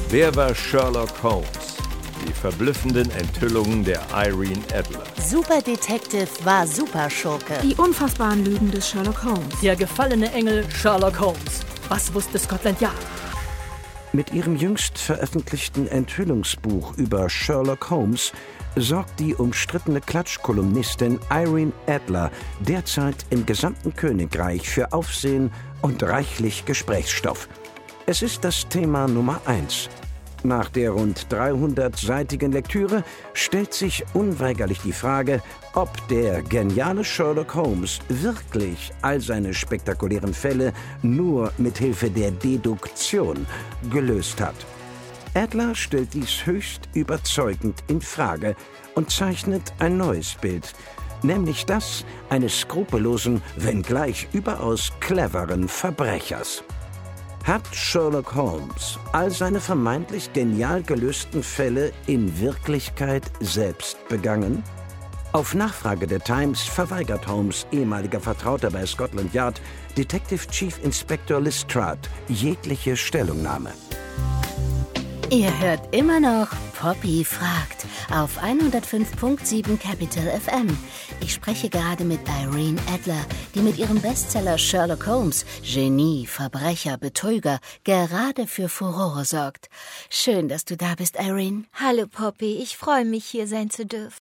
Wer war Sherlock Holmes? Die verblüffenden Enthüllungen der Irene Adler. Superdetective war Superschurke. Die unfassbaren Lügen des Sherlock Holmes. Der gefallene Engel Sherlock Holmes. Was wusste Scotland Yard? Mit ihrem jüngst veröffentlichten Enthüllungsbuch über Sherlock Holmes sorgt die umstrittene Klatschkolumnistin Irene Adler derzeit im gesamten Königreich für Aufsehen und reichlich Gesprächsstoff. Es ist das Thema Nummer 1. Nach der rund 300-seitigen Lektüre stellt sich unweigerlich die Frage, ob der geniale Sherlock Holmes wirklich all seine spektakulären Fälle nur mit Hilfe der Deduktion gelöst hat. Adler stellt dies höchst überzeugend in Frage und zeichnet ein neues Bild, nämlich das eines skrupellosen, wenngleich überaus cleveren Verbrechers. Hat Sherlock Holmes all seine vermeintlich genial gelösten Fälle in Wirklichkeit selbst begangen? Auf Nachfrage der Times verweigert Holmes' ehemaliger Vertrauter bei Scotland Yard, Detective Chief Inspector Lestrade, jegliche Stellungnahme. Ihr hört immer noch Poppy fragt auf 105.7 Capital FM. Ich spreche gerade mit Irene Adler, die mit ihrem Bestseller Sherlock Holmes, Genie, Verbrecher, Betrüger, gerade für Furore sorgt. Schön, dass du da bist, Irene. Hallo Poppy, ich freue mich, hier sein zu dürfen.